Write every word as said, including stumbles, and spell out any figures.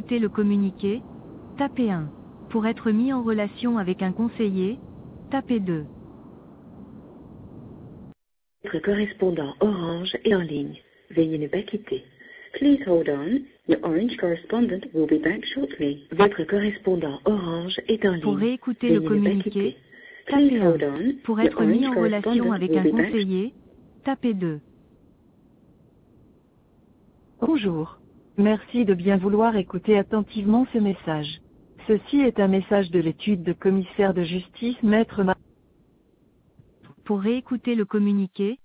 réécouter le communiqué, tapez un. Pour être mis en relation avec un conseiller, tapez deux. Votre correspondant Orange est en ligne. Veuillez ne pas quitter. Please hold on. Your Orange correspondent will be back shortly. Votre correspondant Orange est en ligne. Pour réécouter Veuillez le ne pas communiqué, quitter. Please tapez hold un. on. Pour Your être mis Orange en relation correspondent avec will un be back. conseiller, tapez deux. Bonjour. Merci de bien vouloir écouter attentivement ce message. Ceci est un message de l'étude de commissaire de justice Maître Ma... Pour réécouter le communiqué,